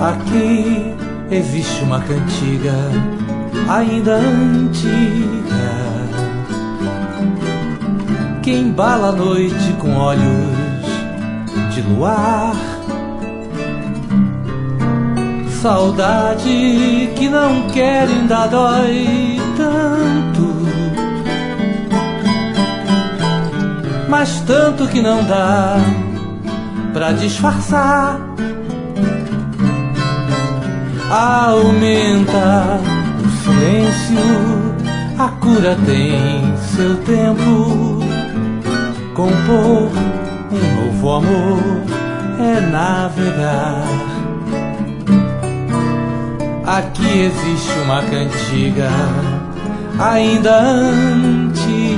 Aqui existe uma cantiga ainda antiga que embala a noite com olhos de luar. Saudade que não quer ainda dói tanto, mas tanto que não dá pra disfarçar. Aumenta o silêncio, a cura tem seu tempo. Compor um novo amor é navegar. Aqui existe uma cantiga ainda antiga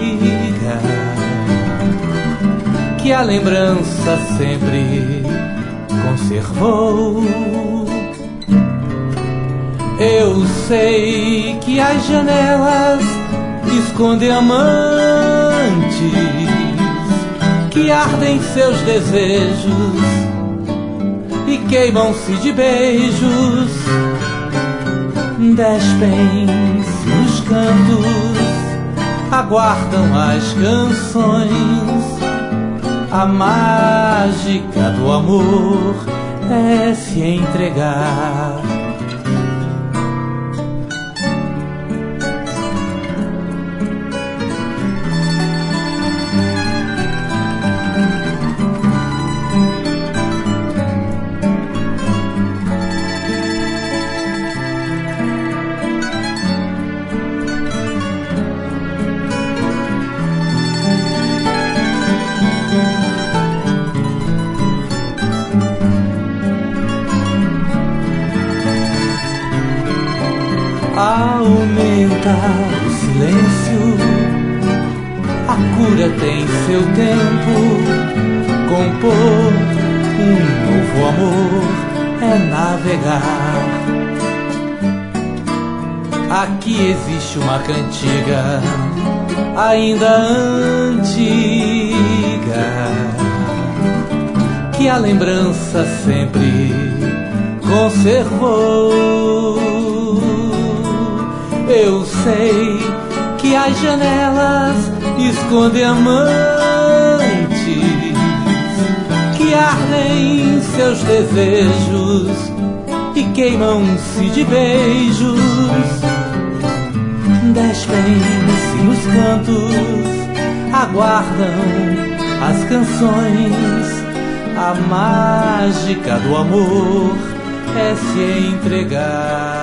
que a lembrança sempre conservou. Eu sei que as janelas escondem amantes que ardem seus desejos e queimam-se de beijos. Despem-se nos cantos, aguardam as canções. A mágica do amor é se entregar. Aumenta o silêncio, a cura tem seu tempo. Compor um novo amor é navegar. Aqui existe uma cantiga ainda antiga que a lembrança sempre conservou. Eu sei que as janelas escondem amantes que ardem seus desejos e queimam-se de beijos. Despem-se nos cantos, aguardam as canções. A mágica do amor é se entregar.